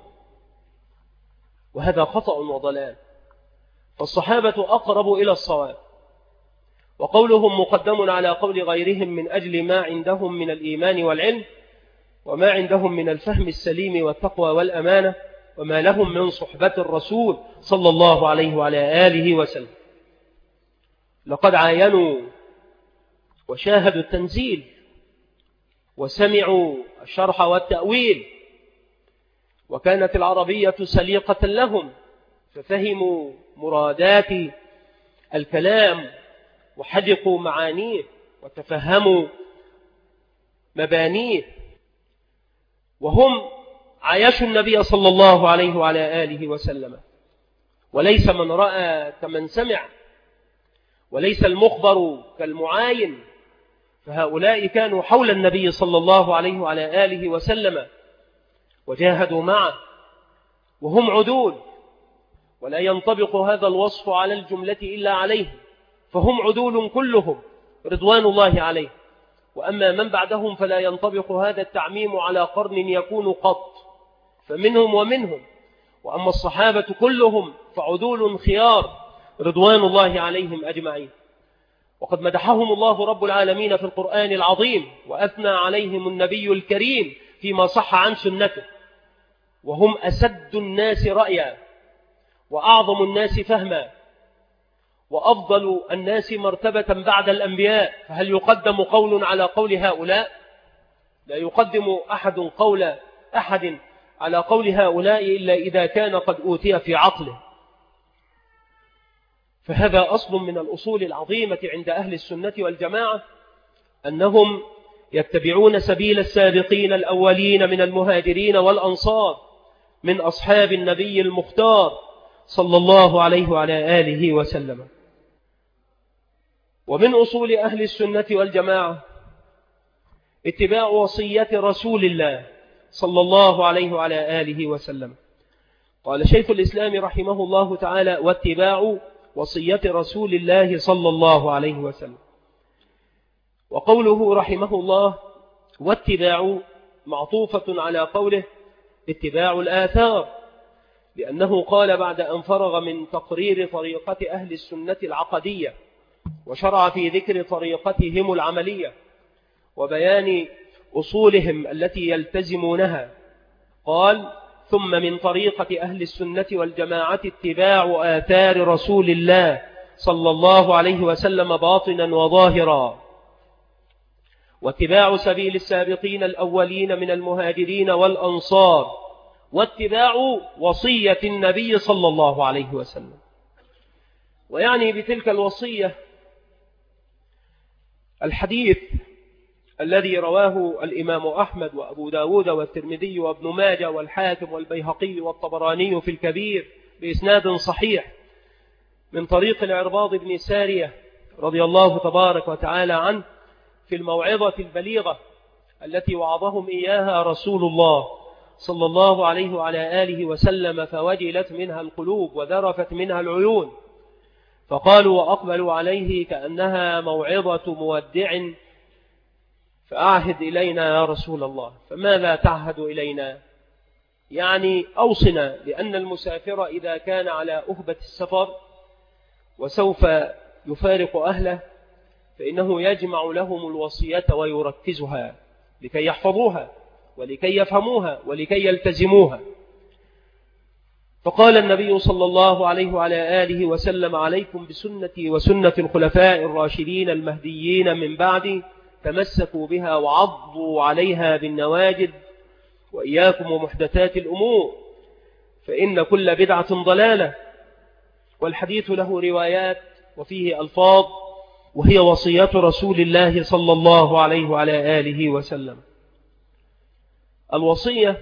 وهذا خطأ وضلال. فالصحابة أقرب إلى الصواب، وقولهم مقدم على قول غيرهم من أجل ما عندهم من الإيمان والعلم، وما عندهم من الفهم السليم والتقوى والأمانة، وما لهم من صحبة الرسول صلى الله عليه وعلى آله وسلم. لقد عاينوا وشاهدوا التنزيل وسمعوا الشرح والتأويل، وكانت العربية سليقة لهم ففهموا مرادات الكلام وحدقوا معانيه وتفهموا مبانيه. وهم عايشوا النبي صلى الله عليه وعلى آله وسلم، وليس من رأى كمن سمع، وليس المخبر كالمعاين. فهؤلاء كانوا حول النبي صلى الله عليه وعلى آله وسلم وجاهدوا معه، وهم عدول، ولا ينطبق هذا الوصف على الجملة إلا عليهم، فهم عدول كلهم رضوان الله عليه. وأما من بعدهم فلا ينطبق هذا التعميم على قرن يكون قط، فمنهم ومنهم. وأما الصحابة كلهم فعدول خيار رضوان الله عليهم أجمعين. وقد مدحهم الله رب العالمين في القرآن العظيم، وأثنى عليهم النبي الكريم فيما صح عن سنته، وهم أسد الناس رأيا وأعظم الناس فهما وأفضل الناس مرتبة بعد الأنبياء. فهل يقدم قول على قول هؤلاء؟ لا يقدم أحد قول أحد على قول هؤلاء إلا إذا كان قد أوتي في عقله. فهذا أصل من الأصول العظيمة عند أهل السنة والجماعة، أنهم يتبعون سبيل السابقين الأولين من المهاجرين والأنصار من أصحاب النبي المختار صلى الله عليه وعلى آله وسلم. ومن أصول أهل السنة والجماعة اتباع وصية رسول الله صلى الله عليه وعلى آله وسلم. قال شيخ الإسلام رحمه الله تعالى: واتباع وصية رسول الله صلى الله عليه وسلم. وقوله رحمه الله واتباع معطوفة على قوله اتباع الآثار، لأنه قال بعد أن فرغ من تقرير طريقة أهل السنة العقدية وشرع في ذكر طريقتهم العملية وبيان أصولهم التي يلتزمونها، قال: ثم من طريقة أهل السنة والجماعة اتباع آثار رسول الله صلى الله عليه وسلم باطنا وظاهرا، واتباع سبيل السابقين الأولين من المهاجرين والأنصار، واتباع وصية النبي صلى الله عليه وسلم. ويعني بتلك الوصية الحديث الذي رواه الإمام أحمد وأبو داود والترمذي وابن ماجه والحاكم والبيهقي والطبراني في الكبير بإسناد صحيح من طريق العرباض بن سارية رضي الله تبارك وتعالى عنه في الموعظة البليغة التي وعظهم إياها رسول الله صلى الله عليه وعلى آله وسلم، فوجلت منها القلوب وذرفت منها العيون، فقالوا وأقبلوا عليه كأنها موعظة مودع: فأعهد إلينا يا رسول الله. فماذا تعهد إلينا؟ يعني أوصنا، لأن المسافر إذا كان على أهبة السفر وسوف يفارق أهله فإنه يجمع لهم الوصية ويركزها لكي يحفظوها ولكي يفهموها ولكي يلتزموها. فقال النبي صلى الله عليه وعلى آله وسلم: عليكم بسنتي وسنة الخلفاء الراشدين المهديين من بعدي، تمسكوا بها وعضوا عليها بالنواجذ، وإياكم ومحدثات الأمور فإن كل بدعة ضلالة. والحديث له روايات وفيه ألفاظ، وهي وصية رسول الله صلى الله عليه وعلى آله وسلم. الوصية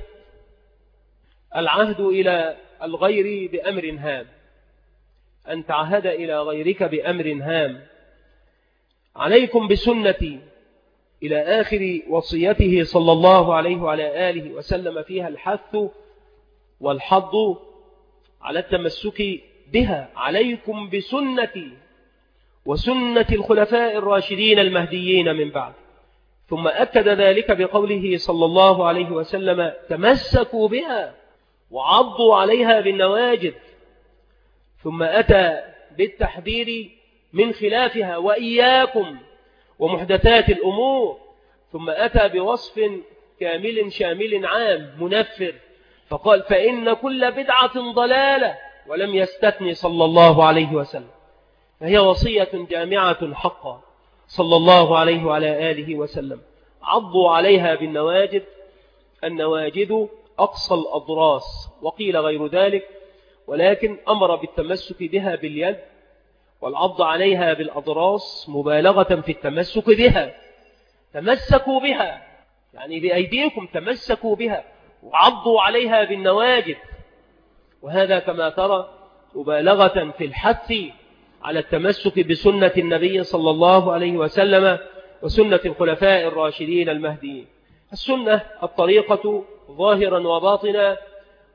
العهد إلى الغير بأمر هام، أن تعهد إلى غيرك بأمر هام. عليكم بسنتي إلى آخر وصيته صلى الله عليه وعلى آله وسلم، فيها الحث والحض على التمسك بها. عليكم بسنتي وسنة الخلفاء الراشدين المهديين من بعد. ثم أكد ذلك بقوله صلى الله عليه وسلم: تمسكوا بها وعضوا عليها بالنواجذ. ثم أتى بالتحذير من خلافها: وإياكم ومحدثات الأمور. ثم أتى بوصف كامل شامل عام منفر، فقال: فإن كل بدعة ضلالة، ولم يستثني صلى الله عليه وسلم. فهي وصية جامعة حقا صلى الله عليه وعلى آله وسلم. عضوا عليها بالنواجذ، النواجذ أقصى الأضراس، وقيل غير ذلك، ولكن أمر بالتمسك بها باليد، والعض عليها بالأضراس مبالغة في التمسك بها. تمسكوا بها يعني بأيديكم، تمسكوا بها وعضوا عليها بالنواجذ، وهذا كما ترى مبالغة في الحث على التمسك بسنة النبي صلى الله عليه وسلم وسنة الخلفاء الراشدين المهديين. السنة الطريقة ظاهرا وباطنا،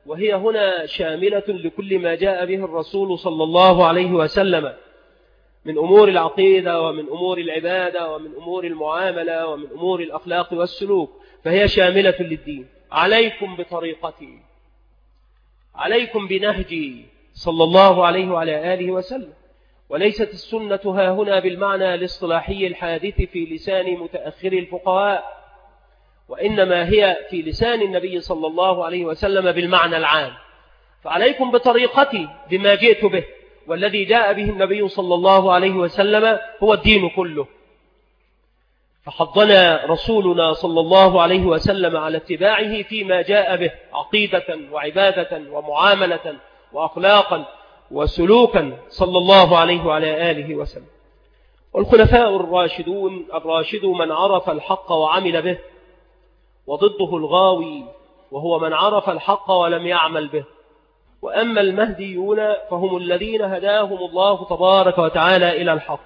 وهي هنا شاملة لكل ما جاء به الرسول صلى الله عليه وسلم من أمور العقيدة ومن أمور العبادة ومن أمور المعاملة ومن أمور الأخلاق والسلوك، فهي شاملة للدين. عليكم بطريقتي، عليكم بنهجي صلى الله عليه وعلى آله وسلم. وليست السنة ها هنا بالمعنى الاصطلاحي الحادث في لسان متأخر الفقهاء، وإنما هي في لسان النبي صلى الله عليه وسلم بالمعنى العام. فعليكم بطريقتي بما جئت به، والذي جاء به النبي صلى الله عليه وسلم هو الدين كله. فحضنا رسولنا صلى الله عليه وسلم على اتباعه فيما جاء به عقيدة وعبادة ومعاملة وأخلاقا وسلوكا صلى الله عليه وعلى آله وسلم. والخلفاء الراشدون الراشد من عرف الحق وعمل به، وضده الغاوي وهو من عرف الحق ولم يعمل به. وأما المهديون فهم الذين هداهم الله تبارك وتعالى إلى الحق.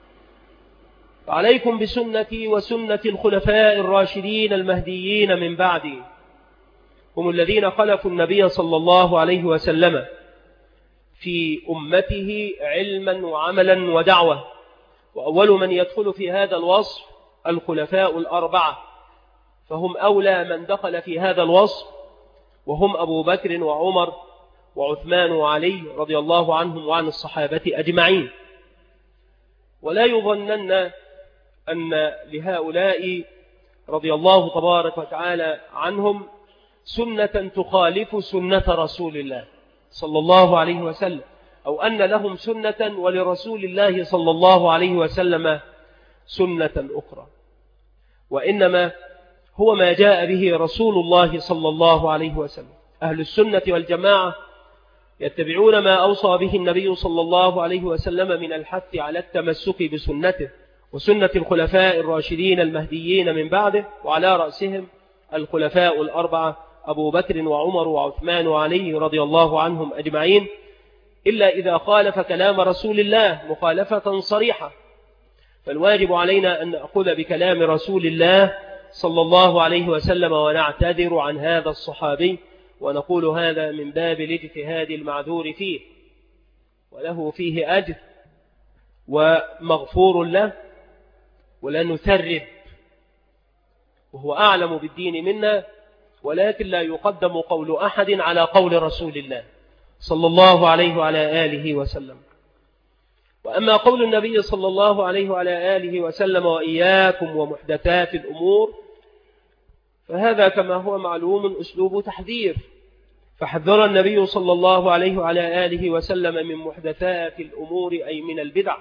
فعليكم بسنتي وسنة الخلفاء الراشدين المهديين من بعدي، هم الذين خلفوا النبي صلى الله عليه وسلم في أمته علما وعملا ودعوة. وأول من يدخل في هذا الوصف الخلفاء الأربعة، فهم أولى من دخل في هذا الوصف، وهم أبو بكر وعمر وعثمان وعلي رضي الله عنهم وعن الصحابة أجمعين. ولا يظنن أن لهؤلاء رضي الله تبارك وتعالى عنهم سنة تخالف سنة رسول الله صلى الله عليه وسلم، أو أن لهم سنة ولرسول الله صلى الله عليه وسلم سنة أخرى، وإنما هو ما جاء به رسول الله صلى الله عليه وسلم. أهل السنة والجماعة يتبعون ما أوصى به النبي صلى الله عليه وسلم من الحث على التمسك بسنته وسنة الخلفاء الراشدين المهديين من بعده، وعلى رأسهم الخلفاء الأربعة أبو بكر وعمر وعثمان وعلي رضي الله عنهم أجمعين، إلا إذا خالف كلام رسول الله مخالفة صريحة، فالواجب علينا أن نأخذ بكلام رسول الله صلى الله عليه وسلم ونعتذر عن هذا الصحابي، ونقول هذا من باب الاجتهاد المعذور فيه، وله فيه أجر ومغفور له، ولا نثرب، وهو أعلم بالدين منا، ولكن لا يقدم قول أحد على قول رسول الله صلى الله عليه وعلى آله وسلم. وأما قول النبي صلى الله عليه وعلى آله وسلم وإياكم ومحدثات الأمور، فهذا كما هو معلوم أسلوب تحذير، فحذر النبي صلى الله عليه وعلى آله وسلم من محدثات الأمور، أي من البدع،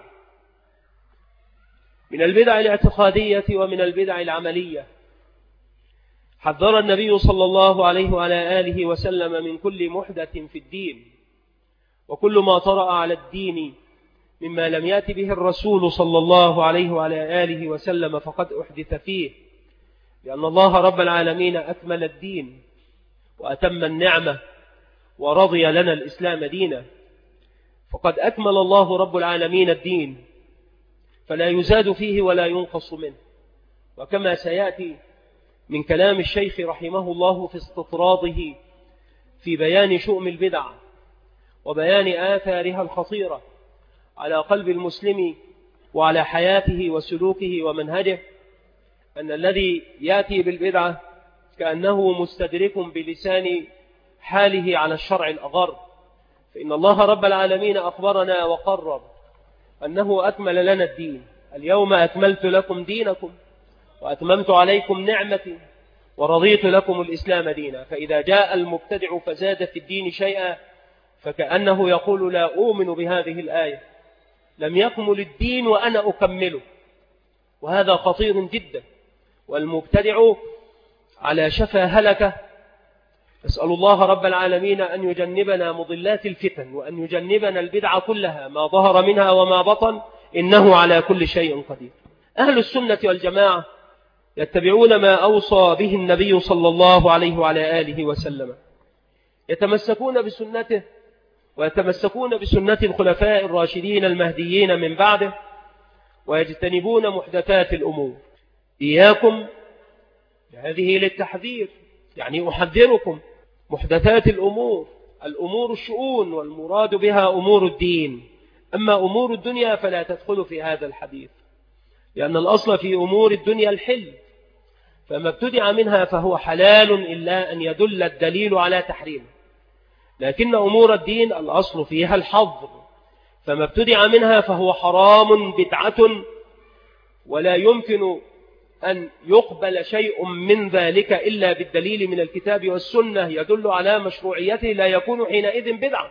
من البدع الاعتقادية ومن البدع العملية. حذر النبي صلى الله عليه وعلى آله وسلم من كل محدث في الدين، وكل ما طرأ على الدين مما لم يأت به الرسول صلى الله عليه وعلى آله وسلم فقد أحدث فيه، لأن الله رب العالمين أكمل الدين وأتم النعمة ورضي لنا الإسلام دينا، فقد أكمل الله رب العالمين الدين، فلا يزاد فيه ولا ينقص منه. وكما سيأتي من كلام الشيخ رحمه الله في استطراده في بيان شؤم البدع وبيان آثارها الخطيرة على قلب المسلم وعلى حياته وسلوكه ومنهجه، أن الذي يأتي بالبدعة كأنه مستدرك بلسان حاله على الشرع الأغر، فإن الله رب العالمين أخبرنا وقرر أنه أكمل لنا الدين. اليوم أكملت لكم دينكم وأتممت عليكم نعمتي ورضيت لكم الإسلام دينا. فإذا جاء المبتدع فزاد في الدين شيئا فكأنه يقول لا أؤمن بهذه الآية، لم يكمل الدين وأنا أكمله، وهذا خطير جدا. والمبتدع على شفا هلكة، أسأل الله رب العالمين أن يجنبنا مضلات الفتن، وأن يجنبنا البدع كلها ما ظهر منها وما بطن، إنه على كل شيء قدير. أهل السنة والجماعة يتبعون ما أوصى به النبي صلى الله عليه وعلى آله وسلم، يتمسكون بسنته ويتمسكون بسنة الخلفاء الراشدين المهديين من بعده، ويجتنبون محدثات الأمور. إياكم هذه للتحذير، يعني أحذركم محدثات الأمور الأمور الشؤون، والمراد بها أمور الدين. أما أمور الدنيا فلا تدخل في هذا الحديث، لأن الأصل في أمور الدنيا الحل، فما ابتدع منها فهو حلال إلا أن يدل الدليل على تحريمه. لكن أمور الدين الأصل فيها الحظر، فما ابتدع منها فهو حرام بدعة، ولا يمكن أن يقبل شيء من ذلك إلا بالدليل من الكتاب والسنة يدل على مشروعيته، لا يكون حينئذ بدعة،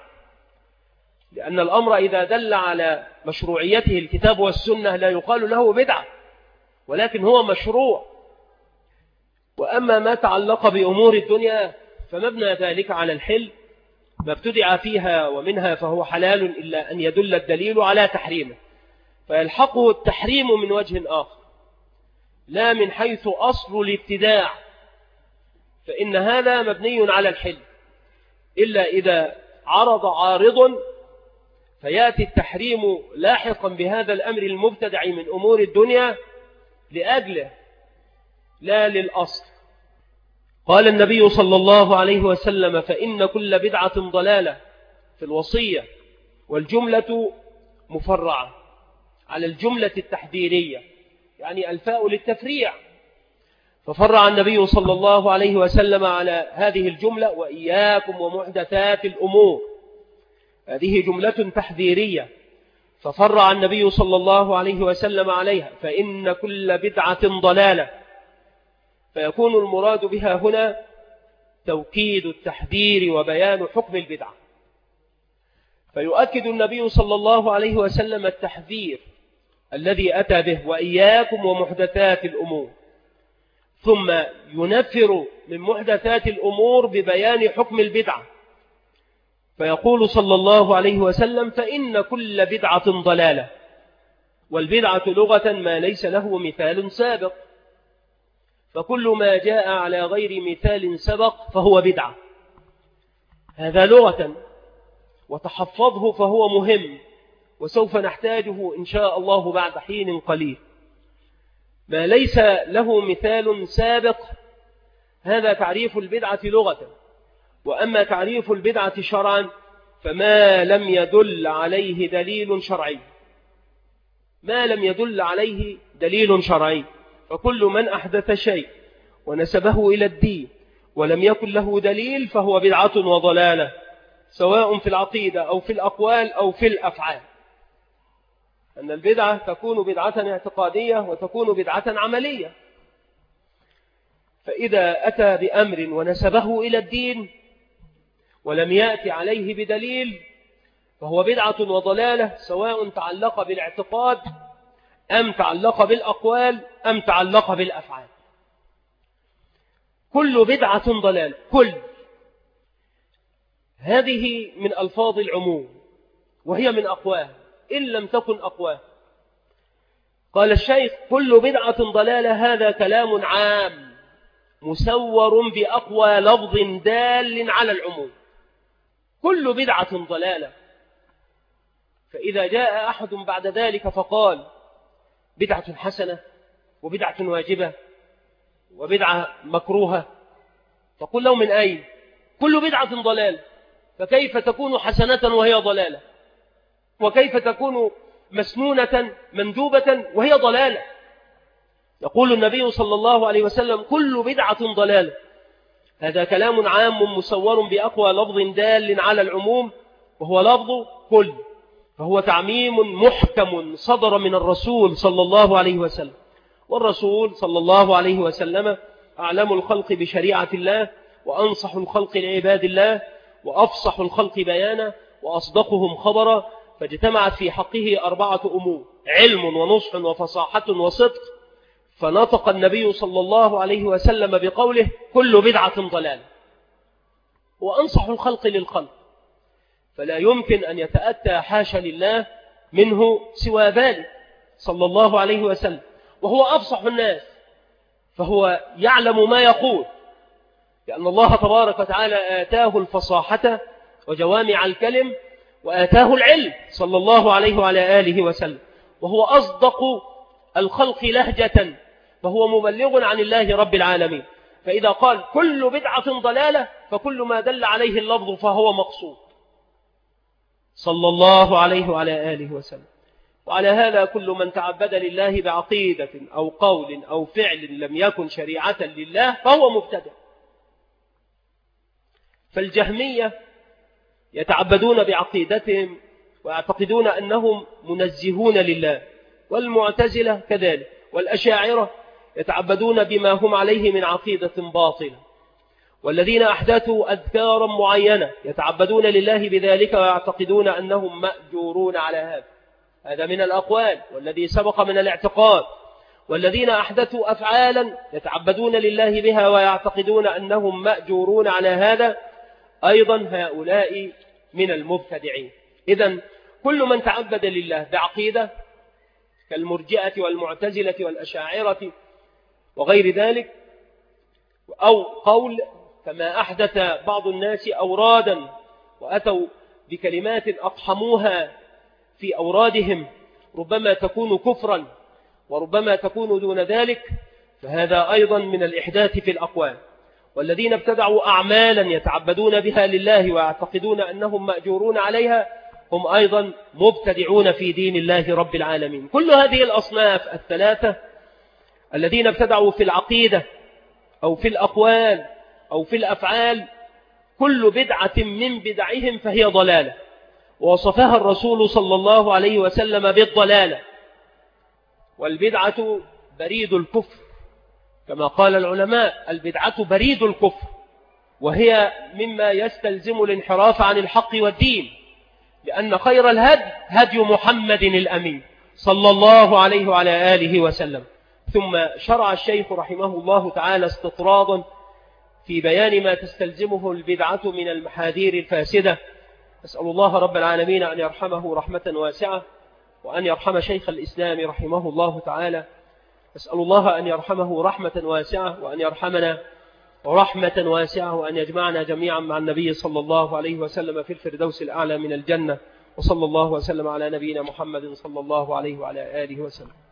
لأن الأمر إذا دل على مشروعيته الكتاب والسنة لا يقال له بدعة، ولكن هو مشروع. وأما ما تعلق بأمور الدنيا فمبنى ذلك على الحل، ما ابتدع فيها ومنها فهو حلال إلا أن يدل الدليل على تحريمه، فيلحقه التحريم من وجه آخر لا من حيث أصل الابتداع، فإن هذا مبني على الحل، إلا إذا عرض عارض فيأتي التحريم لاحقا بهذا الأمر المبتدع من أمور الدنيا لأجله لا للأصل. قال النبي صلى الله عليه وسلم: فإن كل بدعة ضلالة، في الوصية، والجملة مفرعة على الجملة التحذيرية، يعني الفاء للتفريع، ففرع النبي صلى الله عليه وسلم على هذه الجملة: وإياكم ومحدثات الأمور. هذه جملة تحذيرية، ففرع النبي صلى الله عليه وسلم عليها: فإن كل بدعة ضلالة، فيكون المراد بها هنا توكيد التحذير وبيان حكم البدعة. فيؤكد النبي صلى الله عليه وسلم التحذير الذي أتى به: وإياكم ومحدثات الأمور، ثم ينفر من محدثات الأمور ببيان حكم البدعة، فيقول صلى الله عليه وسلم: فإن كل بدعة ضلالة. والبدعة لغة ما ليس له مثال سابق، فكل ما جاء على غير مثال سبق فهو بدعة، هذا لغة، وتحفظه فهو مهم، وسوف نحتاجه إن شاء الله بعد حين قليل. ما ليس له مثال سابق هذا تعريف البدعة لغة، وأما تعريف البدعة شرعا فما لم يدل عليه دليل شرعي، ما لم يدل عليه دليل شرعي، فكل من أحدث شيء ونسبه إلى الدين ولم يكن له دليل فهو بدعة وضلالة، سواء في العقيدة أو في الأقوال أو في الأفعال. أن البدعة تكون بدعة اعتقادية وتكون بدعة عملية، فإذا أتى بأمر ونسبه إلى الدين ولم يأتي عليه بدليل فهو بدعة وضلالة، سواء تعلق بالاعتقاد أم تعلق بالأقوال أم تعلق بالأفعال. كل بدعة ضلالة، كل هذه من ألفاظ العموم، وهي من أقواه إن لم تكن أقواه. قال الشيخ: كل بدعة ضلالة، هذا كلام عام مسور بأقوى لفظ دال على العموم. كل بدعة ضلالة، فإذا جاء أحد بعد ذلك فقال بدعة حسنة وبدعة واجبة وبدعة مكروهة، فقل له: من أين؟ كل بدعة ضلالة، فكيف تكون حسنة وهي ضلالة؟ وكيف تكون مسنونة مندوبة وهي ضلالة؟ يقول النبي صلى الله عليه وسلم: كل بدعة ضلالة، هذا كلام عام مسور بأقوى لفظ دال على العموم، وهو لفظ كل، فهو تعميم محكم صدر من الرسول صلى الله عليه وسلم. والرسول صلى الله عليه وسلم أعلم الخلق بشريعة الله، وأنصح الخلق لعباد الله، وأفصح الخلق بيانا، وأصدقهم خبرا، فاجتمعت في حقه أربعة أمور: علم ونصح وفصاحة وصدق، فنطق النبي صلى الله عليه وسلم بقوله: كل بدعة ضلالة. وأنصح الخلق للخلق، فلا يمكن أن يتأتى حاشا لله منه سوى ذلك صلى الله عليه وسلم، وهو أفصح الناس، فهو يعلم ما يقول، لأن الله تبارك وتعالى آتاه الفصاحة وجوامع الكلم، وآتاه العلم صلى الله عليه وعلى آله وسلم، وهو أصدق الخلق لهجة، فهو مبلغ عن الله رب العالمين. فإذا قال كل بدعة ضلالة فكل ما دل عليه اللفظ فهو مقصود صلى الله عليه وعلى آله وسلم. وعلى هذا كل من تعبد لله بعقيدة أو قول أو فعل لم يكن شريعة لله فهو مبتدع. فالجهمية يتعبدون بعقيدتهم ويعتقدون أنهم منزهون لله، والمعتزلة كذلك، والأشاعرة يتعبدون بما هم عليه من عقيدة باطلة، والذين أحدثوا أذكارا معينة يتعبدون لله بذلك ويعتقدون أنهم مأجورون على هذا. هذا من الأقوال والذي سبق من الاعتقاد. والذين أحدثوا أفعالا يتعبدون لله بها ويعتقدون أنهم مأجورون على هذا، أيضا هؤلاء من المبتدعين. إذن كل من تعبد لله بعقيدة كالمرجئة والمعتزلة والأشاعرة وغير ذلك، أو قول كما أحدث بعض الناس أورادا وأتوا بكلمات أقحموها في أورادهم ربما تكون كفرا وربما تكون دون ذلك، فهذا أيضا من الإحداث في الأقوال. والذين ابتدعوا أعمالا يتعبدون بها لله ويعتقدون أنهم مأجورون عليها هم أيضا مبتدعون في دين الله رب العالمين. كل هذه الأصناف الثلاثة الذين ابتدعوا في العقيدة أو في الأقوال أو في الأفعال كل بدعة من بدعهم فهي ضلالة، ووصفها الرسول صلى الله عليه وسلم بالضلالة. والبدعة بريد الكفر كما قال العلماء، البدعة بريد الكفر، وهي مما يستلزم الانحراف عن الحق والدين، لأن خير الهدي هدي محمد الأمين صلى الله عليه وعلى آله وسلم. ثم شرع الشيخ رحمه الله تعالى استطرادا في بيان ما تستلزمه البدعة من المحاذير الفاسدة. أسأل الله رب العالمين أن يرحمه رحمة واسعة، وأن يرحم شيخ الإسلام رحمه الله تعالى. أسأل الله أن يرحمه رحمة واسعة، وأن يرحمنا رحمة واسعة، وأن يجمعنا جميعا مع النبي صلى الله عليه وسلم في الفردوس الأعلى من الجنة. وصلى الله وسلم على نبينا محمد صلى الله عليه وعلى آله وسلم.